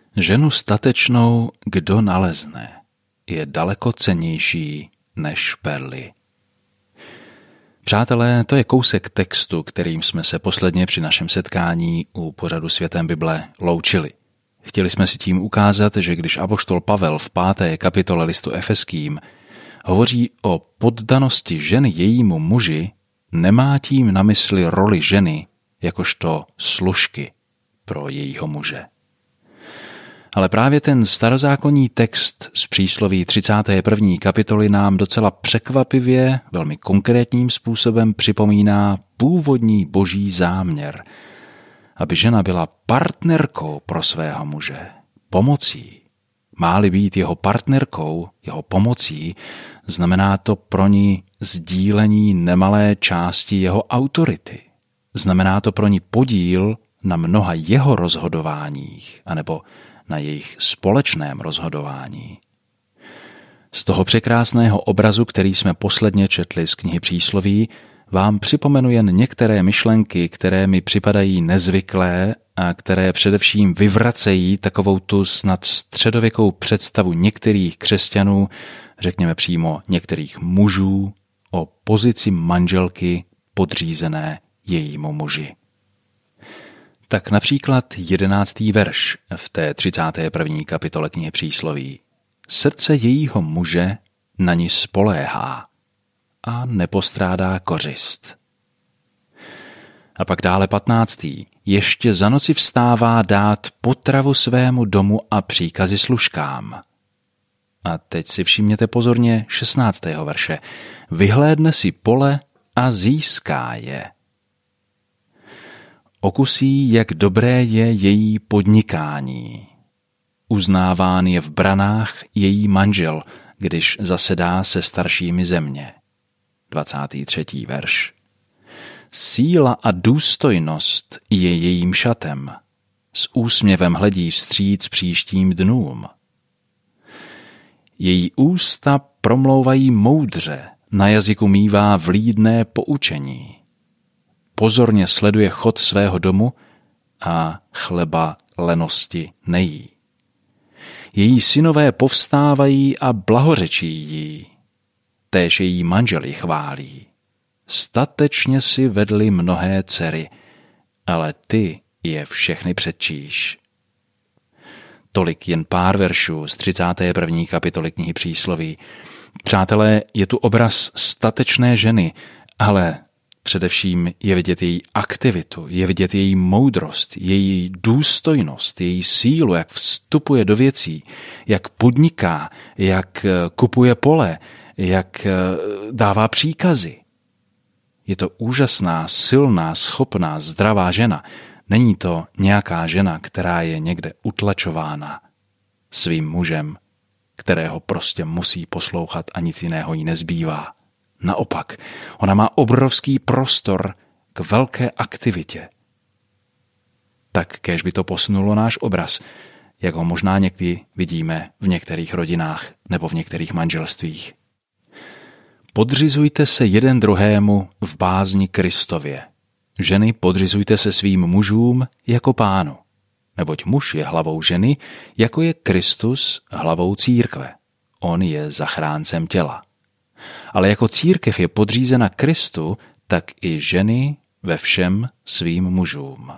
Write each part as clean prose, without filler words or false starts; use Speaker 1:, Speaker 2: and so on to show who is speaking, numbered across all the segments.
Speaker 1: Ženu statečnou kdo nalezne, je daleko cennější než perly. Přátelé, to je kousek textu, kterým jsme se posledně při našem setkání u pořadu Světem Bible loučili. Chtěli jsme si tím ukázat, že když apoštol Pavel v 5. kapitole listu Efeským hovoří o poddanosti ženy jejímu muži, nemá tím na mysli roli ženy jakožto služky pro jejího muže. Ale právě ten starozákonní text z přísloví 31. kapitoly nám docela překvapivě, velmi konkrétním způsobem připomíná původní boží záměr, aby žena byla partnerkou pro svého muže, pomocí. Má-li být jeho partnerkou, jeho pomocí, znamená to pro ní sdílení nemalé části jeho autority. Znamená to pro ní podíl na mnoha jeho rozhodováních, anebo na jejich společném rozhodování. Z toho překrásného obrazu, který jsme posledně četli z knihy Přísloví, vám připomenu jen některé myšlenky, které mi připadají nezvyklé a které především vyvracejí takovou tu snad středověkou představu některých křesťanů, řekněme přímo některých mužů, o pozici manželky podřízené jejímu muži. Tak například 11. verš v té 31. kapitole knihy Přísloví. Srdce jejího muže na ní spoléhá a nepostrádá kořist. A pak dále 15. Ještě za noci vstává dát potravu svému domu a příkazy služkám. A teď si všimněte pozorně 16. verše. Vyhlédne si pole a získá je. Okusí, jak dobré je její podnikání. Uznáván je v branách její manžel, když zasedá se staršími země. 23. verš. Síla a důstojnost je jejím šatem. S úsměvem hledí vstříc příštím dnům. Její ústa promlouvají moudře, na jazyku mívá vlídné poučení. Pozorně sleduje chod svého domu a chleba lenosti nejí. Její synové povstávají a blahořečí jí. Též její manžel ji chválí. Statečně si vedly mnohé dcery, ale ty je všechny předčíš. Tolik jen pár veršů z 31. kapitoly knihy Přísloví. Přátelé, je tu obraz statečné ženy, ale především je vidět její aktivitu, je vidět její moudrost, její důstojnost, její sílu, jak vstupuje do věcí, jak podniká, jak kupuje pole, jak dává příkazy. Je to úžasná, silná, schopná, zdravá žena. Není to nějaká žena, která je někde utlačována svým mužem, kterého prostě musí poslouchat a nic jiného jí nezbývá. Naopak, ona má obrovský prostor k velké aktivitě. Tak kéž by to posunulo náš obraz, jak ho možná někdy vidíme v některých rodinách nebo v některých manželstvích. Podřizujte se jeden druhému v bázni Kristově. Ženy, podřizujte se svým mužům jako Pánu, neboť muž je hlavou ženy, jako je Kristus hlavou církve. On je zachráncem těla. Ale jako církev je podřízena Kristu, tak i ženy ve všem svým mužům.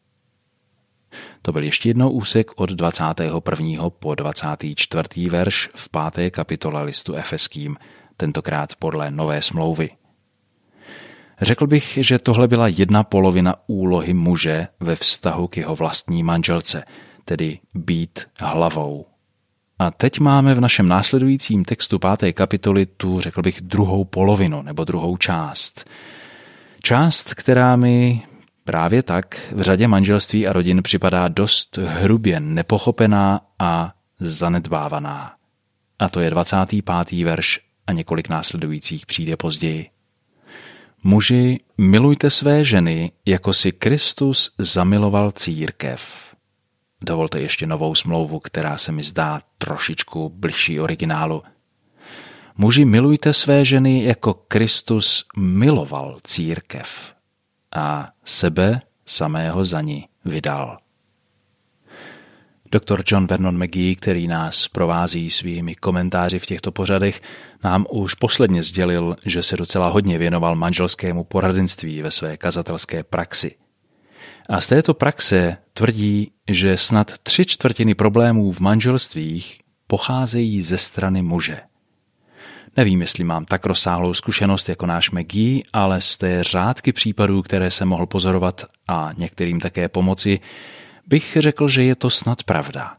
Speaker 1: To byl ještě jednou úsek od 21. po 24. verš v 5. kapitole listu Efeským, tentokrát podle Nové smlouvy. Řekl bych, že tohle byla jedna polovina úlohy muže ve vztahu k jeho vlastní manželce, tedy být hlavou. A teď máme v našem následujícím textu 5. kapitoly tu, řekl bych, druhou polovinu nebo druhou část. Část, která mi právě tak v řadě manželství a rodin připadá dost hrubě nepochopená a zanedbávaná. A to je 25. verš a několik následujících přijde později. Muži, milujte své ženy, jako si Kristus zamiloval církev. Dovolte ještě novou smlouvu, která se mi zdá trošičku bližší originálu. Muži, milujte své ženy, jako Kristus miloval církev a sebe samého za ní vydal. Dr. John Vernon McGee, který nás provází svými komentáři v těchto pořadech, nám už posledně sdělil, že se docela hodně věnoval manželskému poradenství ve své kazatelské praxi. A z této praxe tvrdí, že snad 3/4 problémů v manželstvích pocházejí ze strany muže. Nevím, jestli mám tak rozsáhlou zkušenost jako náš McGee, ale z té řádky případů, které jsem mohl pozorovat a některým také pomoci, bych řekl, že je to snad pravda.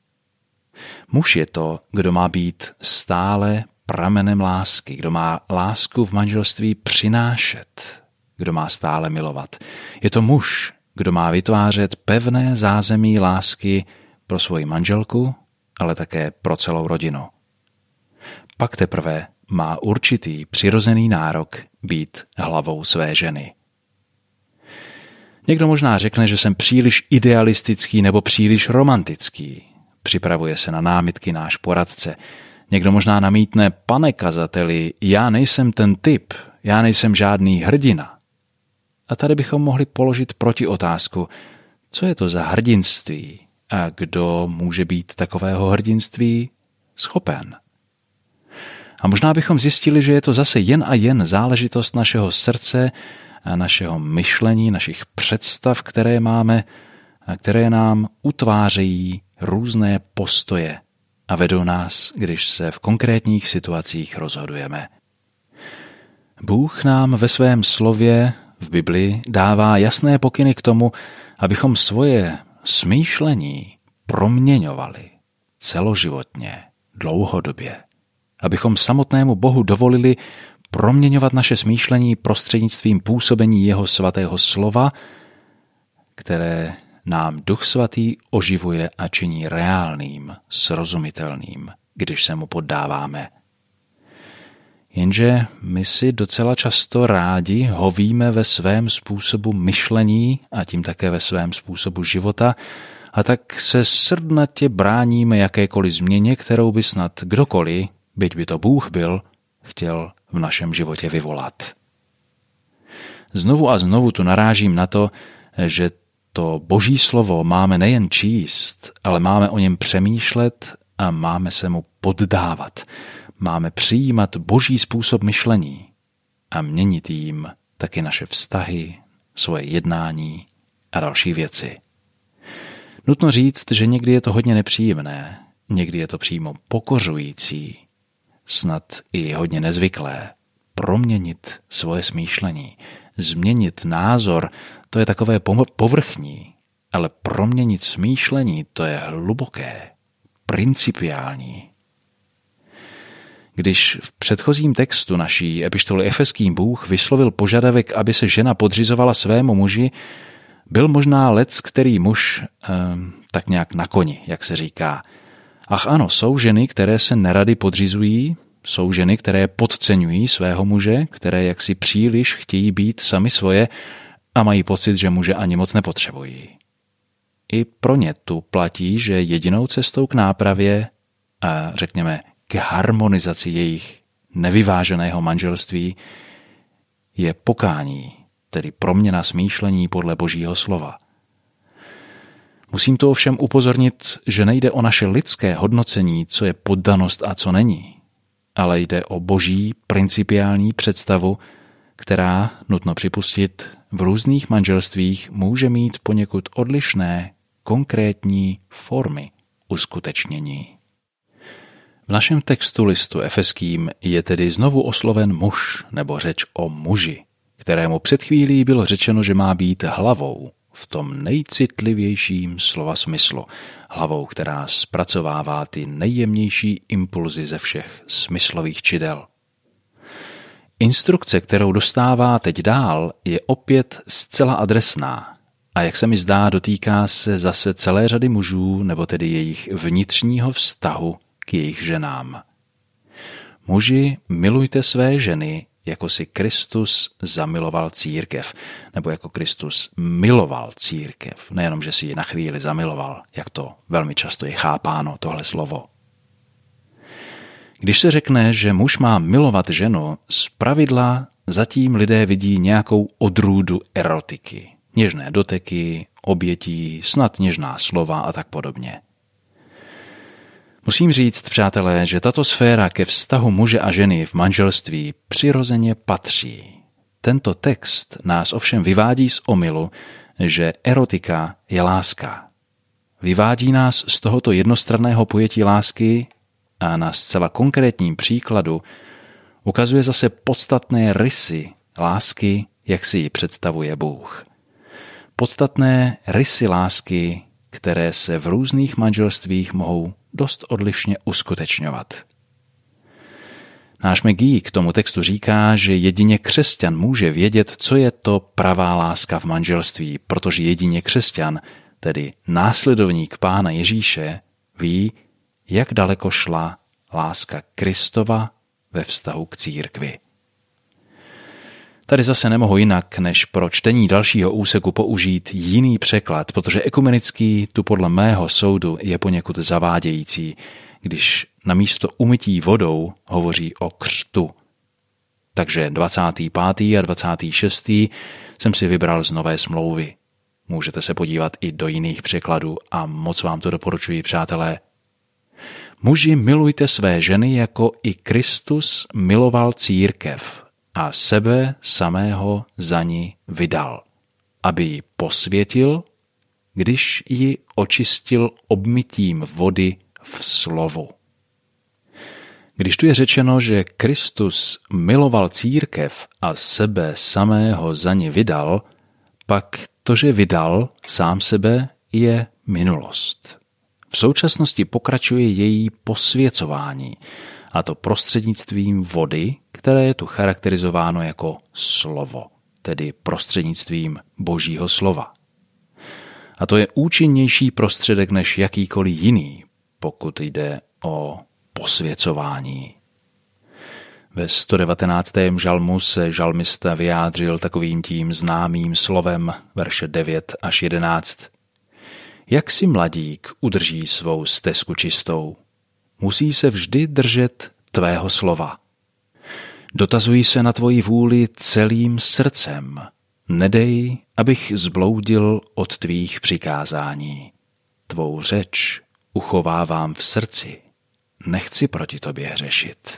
Speaker 1: Muž je to, kdo má být stále pramenem lásky, kdo má lásku v manželství přinášet, kdo má stále milovat. Je to muž, kdo má vytvářet pevné zázemí lásky pro svoji manželku, ale také pro celou rodinu. Pak teprve má určitý přirozený nárok být hlavou své ženy. Někdo možná řekne, že jsem příliš idealistický nebo příliš romantický. Připravuje se na námitky náš poradce. Někdo možná namítne, pane kazateli, já nejsem ten typ, já nejsem žádný hrdina. A tady bychom mohli položit protiotázku, co je to za hrdinství a kdo může být takového hrdinství schopen. A možná bychom zjistili, že je to zase jen a jen záležitost našeho srdce a našeho myšlení, našich představ, které máme a které nám utvářejí různé postoje a vedou nás, když se v konkrétních situacích rozhodujeme. Bůh nám ve svém slově v Bibli dává jasné pokyny k tomu, abychom svoje smýšlení proměňovali celoživotně, dlouhodobě. Abychom samotnému Bohu dovolili proměňovat naše smýšlení prostřednictvím působení jeho svatého slova, které nám Duch svatý oživuje a činí reálným, srozumitelným, když se mu poddáváme. Jenže my si docela často rádi hovíme ve svém způsobu myšlení a tím také ve svém způsobu života a tak se srdnatě bráníme jakékoliv změně, kterou by snad kdokoliv, byť by to Bůh byl, chtěl v našem životě vyvolat. Znovu a znovu tu narážím na to, že to Boží slovo máme nejen číst, ale máme o něm přemýšlet a máme se mu poddávat. Máme přijímat Boží způsob myšlení a měnit jím taky naše vztahy, svoje jednání a další věci. Nutno říct, že někdy je to hodně nepříjemné, někdy je to přímo pokořující, snad i hodně nezvyklé, proměnit svoje smýšlení, změnit názor, to je takové povrchní, ale proměnit smýšlení, to je hluboké, principiální. Když v předchozím textu naší epištoly Efeským Bůh vyslovil požadavek, aby se žena podřizovala svému muži, byl možná leckterý muž tak nějak na koni, jak se říká. Ach ano, jsou ženy, které se nerady podřizují, jsou ženy, které podceňují svého muže, které jaksi příliš chtějí být sami svoje a mají pocit, že muže ani moc nepotřebují. I pro ně tu platí, že jedinou cestou k nápravě a řekněme k harmonizaci jejich nevyváženého manželství je pokání, tedy proměna smýšlení podle Božího slova. Musím to ovšem upozornit, že nejde o naše lidské hodnocení, co je poddanost a co není, ale jde o Boží principiální představu, která, nutno připustit, v různých manželstvích může mít poněkud odlišné, konkrétní formy uskutečnění. V našem textu listu Efeským je tedy znovu osloven muž nebo řeč o muži, kterému před chvílí bylo řečeno, že má být hlavou v tom nejcitlivějším slova smyslu, hlavou, která zpracovává ty nejjemnější impulzy ze všech smyslových čidel. Instrukce, kterou dostává teď dál, je opět zcela adresná a jak se mi zdá, dotýká se zase celé řady mužů, nebo tedy jejich vnitřního vztahu k jejich ženám. Muži, milujte své ženy, jako si Kristus zamiloval církev, nebo jako Kristus miloval církev, nejenom, že si ji na chvíli zamiloval, jak to velmi často je chápáno, tohle slovo. Když se řekne, že muž má milovat ženu, zpravidla zatím lidé vidí nějakou odrůdu erotiky, něžné doteky, obětí, snad něžná slova a tak podobně. Musím říct, přátelé, že tato sféra ke vztahu muže a ženy v manželství přirozeně patří. Tento text nás ovšem vyvádí z omylu, že erotika je láska. Vyvádí nás z tohoto jednostranného pojetí lásky a na zcela konkrétním příkladu ukazuje zase podstatné rysy lásky, jak si ji představuje Bůh. Podstatné rysy lásky, které se v různých manželstvích mohou dost odlišně uskutečňovat. Náš McGee k tomu textu říká, že jedině křesťan může vědět, co je to pravá láska v manželství, protože jedině křesťan, tedy následovník Pána Ježíše, ví, jak daleko šla láska Kristova ve vztahu k církvi. Tady zase nemohu jinak, než pro čtení dalšího úseku použít jiný překlad, protože ekumenický tu podle mého soudu je poněkud zavádějící, když namísto umytí vodou hovoří o křtu. Takže 25. a 26. jsem si vybral z Nové smlouvy. Můžete se podívat i do jiných překladů a moc vám to doporučuji, přátelé. Muži, milujte své ženy, jako i Kristus miloval církev a sebe samého za ní vydal, aby ji posvětil, když ji očistil obmytím vody v slovu. Když tu je řečeno, že Kristus miloval církev a sebe samého za ní vydal, pak to, že vydal sám sebe, je minulost. V současnosti pokračuje její posvěcování, a to prostřednictvím vody, které je tu charakterizováno jako slovo, tedy prostřednictvím Božího slova. A to je účinnější prostředek než jakýkoliv jiný, pokud jde o posvěcování. Ve 119. žalmu se žalmista vyjádřil takovým tím známým slovem, verše 9 až 11. Jak si mladík udrží svou stezku čistou? Musí se vždy držet tvého slova. Dotazuji se na tvoji vůli celým srdcem. Nedej, abych zbloudil od tvých přikázání. Tvou řeč uchovávám v srdci. Nechci proti tobě hřešit.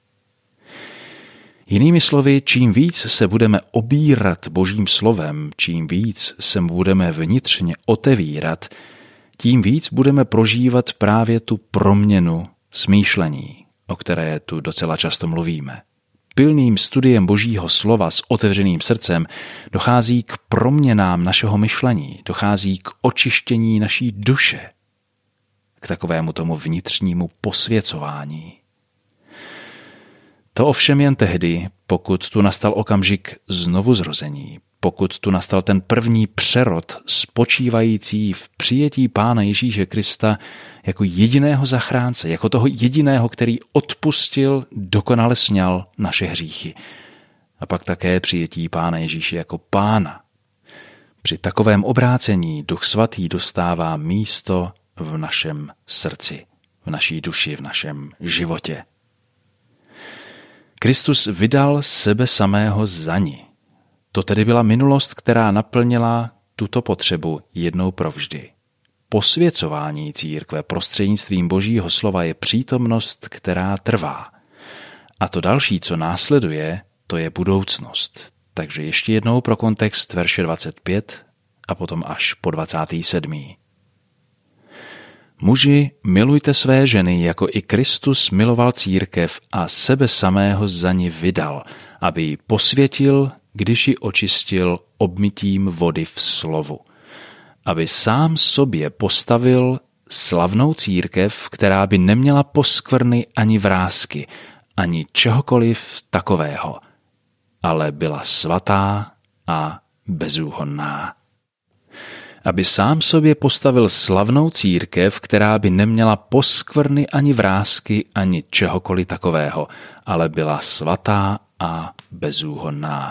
Speaker 1: Jinými slovy, čím víc se budeme obírat Božím slovem, čím víc se mu budeme vnitřně otevírat, tím víc budeme prožívat právě tu proměnu smýšlení, o které tu docela často mluvíme. Pilným studiem Božího slova s otevřeným srdcem dochází k proměnám našeho myšlení, dochází k očištění naší duše, k takovému tomu vnitřnímu posvěcování. To ovšem jen tehdy, pokud tu nastal okamžik znovuzrození, pokud tu nastal ten první přerod spočívající v přijetí Pána Ježíše Krista jako jediného zachránce, jako toho jediného, který odpustil, dokonale sňal naše hříchy. A pak také přijetí Pána Ježíše jako Pána. Při takovém obrácení Duch Svatý dostává místo v našem srdci, v naší duši, v našem životě. Kristus vydal sebe samého za ni. To tedy byla minulost, která naplnila tuto potřebu jednou provždy. Posvěcování církve prostřednictvím Božího slova je přítomnost, která trvá. A to další, co následuje, to je budoucnost. Takže ještě jednou pro kontext verše 25 a potom až po 27. Muži, milujte své ženy, jako i Kristus miloval církev a sebe samého za ni vydal, aby ji posvětil, když ji očistil obmytím vody v slovu. Aby sám sobě postavil slavnou církev, která by neměla poskvrny ani vrásky, ani čehokoliv takového, ale byla svatá a bezúhonná. Aby sám sobě postavil slavnou církev, která by neměla poskvrny ani vrásky, ani čehokoliv takového, ale byla svatá a bezúhonná.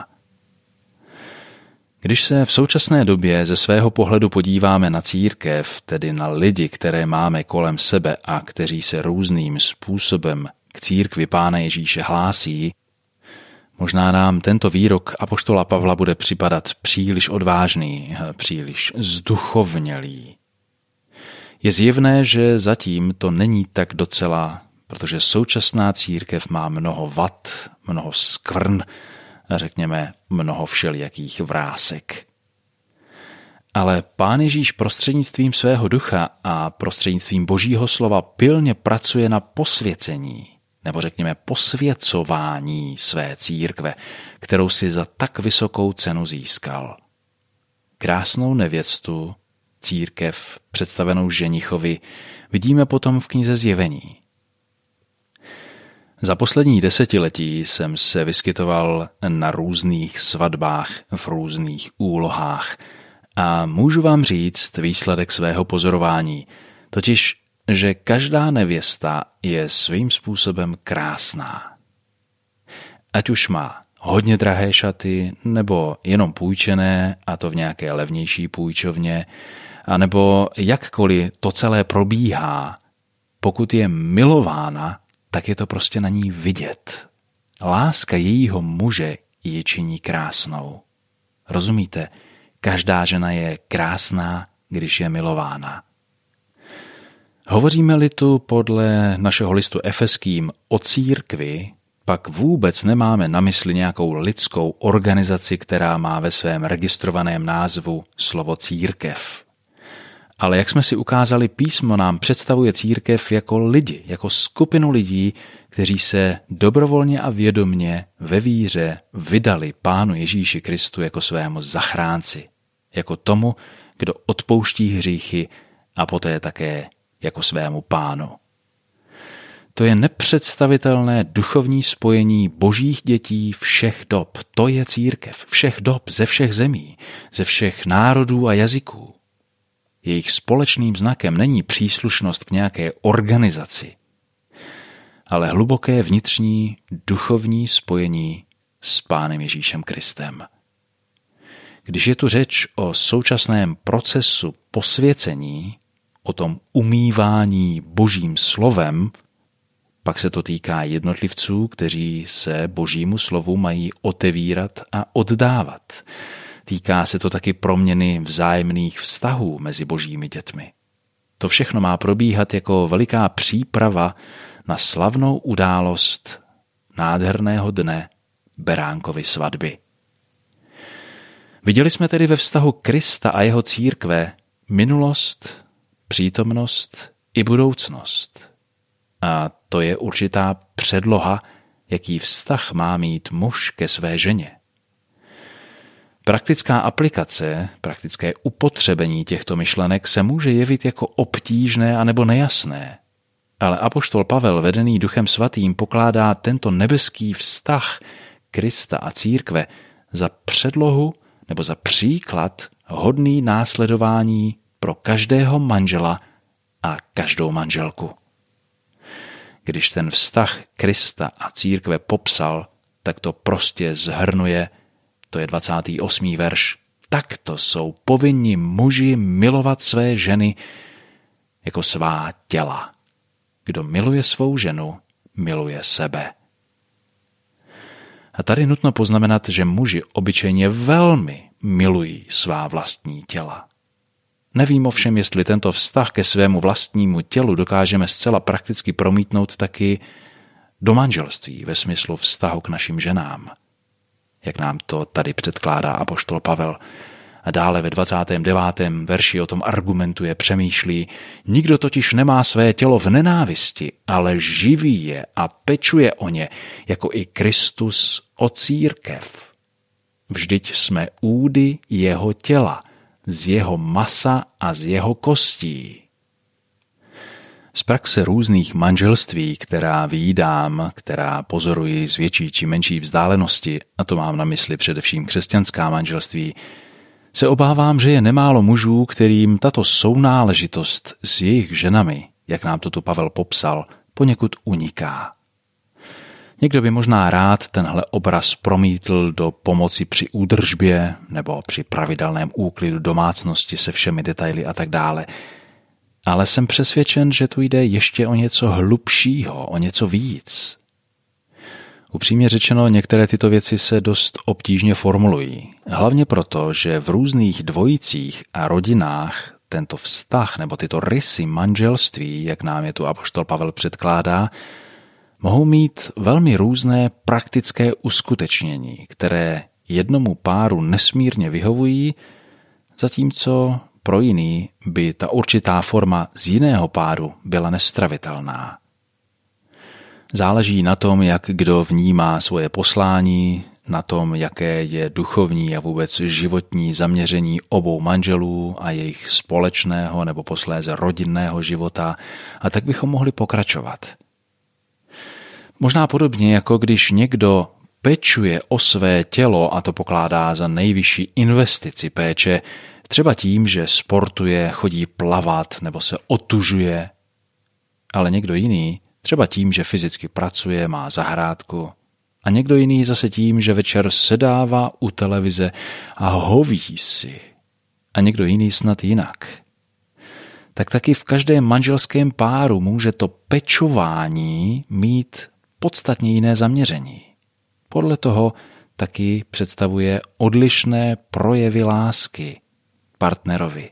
Speaker 1: Když se v současné době ze svého pohledu podíváme na církev, tedy na lidi, které máme kolem sebe a kteří se různým způsobem k církvi Pána Ježíše hlásí, možná nám tento výrok apoštola Pavla bude připadat příliš odvážný, příliš zduchovnělý. Je zjevné, že zatím to není tak docela, protože současná církev má mnoho vad, mnoho skvrn a řekněme mnoho všelijakých vrásek. Ale Pán Ježíš prostřednictvím svého ducha a prostřednictvím Božího slova pilně pracuje na posvěcení, nebo řekněme posvěcování své církve, kterou si za tak vysokou cenu získal. Krásnou nevěstu, církev představenou ženichovi, vidíme potom v knize Zjevení. Za poslední desetiletí jsem se vyskytoval na různých svatbách v různých úlohách a můžu vám říct výsledek svého pozorování, totiž, že každá nevěsta je svým způsobem krásná. Ať už má hodně drahé šaty, nebo jenom půjčené, a to v nějaké levnější půjčovně, anebo jakkoliv to celé probíhá, pokud je milována, tak je to prostě na ní vidět. Láska jejího muže ji činí krásnou. Rozumíte? Každá žena je krásná, když je milována. Hovoříme-li tu podle našeho listu Efeským o církvi, pak vůbec nemáme na mysli nějakou lidskou organizaci, která má ve svém registrovaném názvu slovo církev. Ale jak jsme si ukázali, písmo nám představuje církev jako lidi, jako skupinu lidí, kteří se dobrovolně a vědomně ve víře vydali Pánu Ježíši Kristu jako svému zachránci, jako tomu, kdo odpouští hříchy a poté také jako svému Pánu. To je nepředstavitelné duchovní spojení božích dětí všech dob. To je církev všech dob, ze všech zemí, ze všech národů a jazyků. Jejich společným znakem není příslušnost k nějaké organizaci, ale hluboké vnitřní duchovní spojení s Pánem Ježíšem Kristem. Když je tu řeč o současném procesu posvěcení, o tom umývání Božím slovem, pak se to týká jednotlivců, kteří se Božímu slovu mají otevírat a oddávat. Týká se to taky proměny vzájemných vztahů mezi božími dětmi. To všechno má probíhat jako veliká příprava na slavnou událost nádherného dne Beránkovy svatby. Viděli jsme tedy ve vztahu Krista a jeho církve minulost, přítomnost i budoucnost. A to je určitá předloha, jaký vztah má mít muž ke své ženě. Praktická aplikace, praktické upotřebení těchto myšlenek se může jevit jako obtížné anebo nejasné. Ale apoštol Pavel, vedený Duchem svatým, pokládá tento nebeský vztah Krista a církve za předlohu nebo za příklad hodný následování pro každého manžela a každou manželku. Když ten vztah Krista a církve popsal, tak to prostě zhrnuje, to je 28. verš. Takto jsou povinni muži milovat své ženy jako svá těla. Kdo miluje svou ženu, miluje sebe. A tady nutno poznamenat, že muži obyčejně velmi milují svá vlastní těla. Nevím ovšem, jestli tento vztah ke svému vlastnímu tělu dokážeme zcela prakticky promítnout taky do manželství ve smyslu vztahu k našim ženám, jak nám to tady předkládá apoštol Pavel. A dále ve 29. verši o tom argumentuje, přemýšlí, nikdo totiž nemá své tělo v nenávisti, ale živí je a pečuje o ně, jako i Kristus o církev. Vždyť jsme údy jeho těla, z jeho masa a z jeho kostí. Z praxe různých manželství, která vídám, která pozoruji z větší či menší vzdálenosti, a to mám na mysli především křesťanská manželství, se obávám, že je nemálo mužů, kterým tato sounáležitost s jejich ženami, jak nám to tu Pavel popsal, poněkud uniká. Někdo by možná rád tenhle obraz promítl do pomoci při údržbě nebo při pravidelném úklidu domácnosti se všemi detaily a tak dále. Ale jsem přesvědčen, že tu jde ještě o něco hlubšího, o něco víc. Upřímně řečeno, některé tyto věci se dost obtížně formulují. Hlavně proto, že v různých dvojicích a rodinách tento vztah nebo tyto rysy manželství, jak nám je tu apoštol Pavel předkládá, mohou mít velmi různé praktické uskutečnění, které jednomu páru nesmírně vyhovují, zatímco pro jiný by ta určitá forma z jiného páru byla nestravitelná. Záleží na tom, jak kdo vnímá svoje poslání, na tom, jaké je duchovní a vůbec životní zaměření obou manželů a jejich společného nebo posléze rodinného života, a tak bychom mohli pokračovat. Možná podobně, jako když někdo pečuje o své tělo a to pokládá za nejvyšší investici péče, třeba tím, že sportuje, chodí plavat nebo se otužuje, ale někdo jiný třeba tím, že fyzicky pracuje, má zahrádku, a někdo jiný zase tím, že večer sedává u televize a hoví si, a někdo jiný snad jinak. Tak taky v každém manželském páru může to pečování mít podstatně jiné zaměření. Podle toho taky představuje odlišné projevy lásky partnerovi.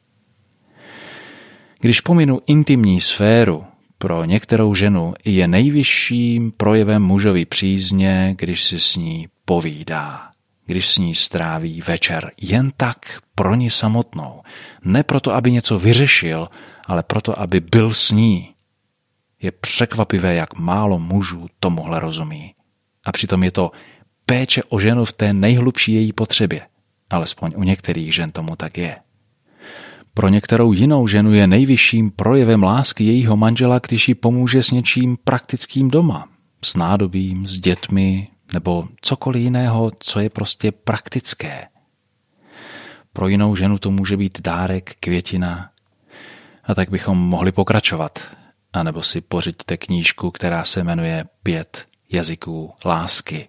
Speaker 1: Když pominu intimní sféru, pro některou ženu je nejvyšším projevem mužovy přízně, když si s ní povídá, když s ní stráví večer jen tak pro ní samotnou. Ne proto, aby něco vyřešil, ale proto, aby byl s ní. Je překvapivé, jak málo mužů tomuhle rozumí. A přitom je to péče o ženu v té nejhlubší její potřebě. Alespoň u některých žen tomu tak je. Pro některou jinou ženu je nejvyšším projevem lásky jejího manžela, když jí pomůže s něčím praktickým doma, s nádobím, s dětmi nebo cokoliv jiného, co je prostě praktické. Pro jinou ženu to může být dárek, květina. A tak bychom mohli pokračovat. A nebo si pořiďte knížku, která se jmenuje 5 jazyků lásky.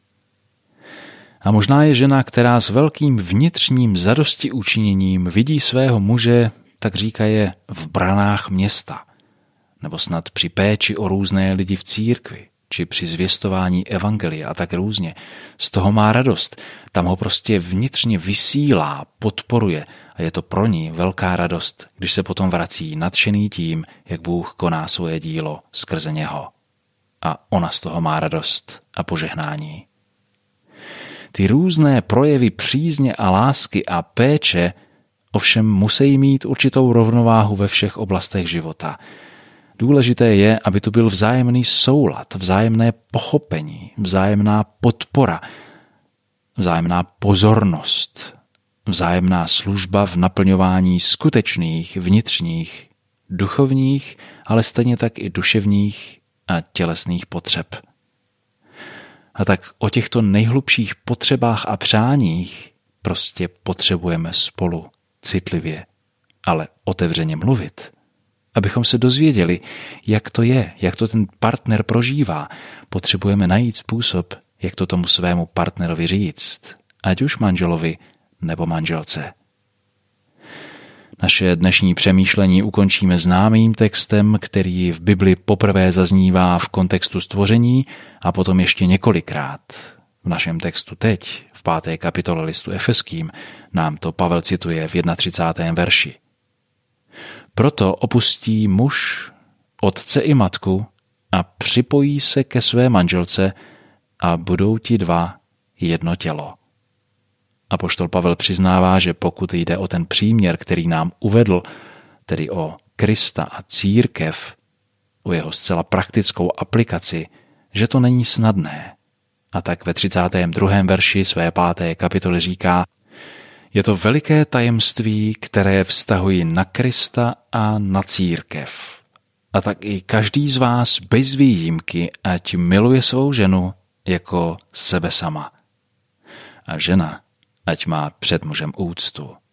Speaker 1: A možná je žena, která s velkým vnitřním zadostiučiněním vidí svého muže, tak říkaje, v branách města, nebo snad při péči o různé lidi v církvi, či při zvěstování evangelia a tak různě. Z toho má radost, tam ho prostě vnitřně vysílá, podporuje a je to pro ní velká radost, když se potom vrací nadšený tím, jak Bůh koná svoje dílo skrze něho. A ona z toho má radost a požehnání. Ty různé projevy přízně a lásky a péče ovšem musí mít určitou rovnováhu ve všech oblastech života. Důležité je, aby tu byl vzájemný soulad, vzájemné pochopení, vzájemná podpora, vzájemná pozornost, vzájemná služba v naplňování skutečných, vnitřních, duchovních, ale stejně tak i duševních a tělesných potřeb. A tak o těchto nejhlubších potřebách a přáních prostě potřebujeme spolu citlivě, ale otevřeně mluvit, abychom se dozvěděli, jak to je, jak to ten partner prožívá. Potřebujeme najít způsob, jak to tomu svému partnerovi říct, ať už manželovi nebo manželce. Naše dnešní přemýšlení ukončíme známým textem, který v Bibli poprvé zaznívá v kontextu stvoření a potom ještě několikrát. V našem textu teď, v 5. kapitole listu Efeským, nám to Pavel cituje v 31. verši. Proto opustí muž otce i matku a připojí se ke své manželce a budou ti dva jedno tělo. Apoštol Pavel přiznává, že pokud jde o ten příměr, který nám uvedl, tedy o Krista a církev, o jeho zcela praktickou aplikaci, že to není snadné. A tak ve 32. verši své 5. kapitoly říká, je to veliké tajemství, které vztahují na Krista a na církev. A tak i každý z vás bez výjimky, ať miluje svou ženu jako sebe sama. A žena ať má před mužem úctu.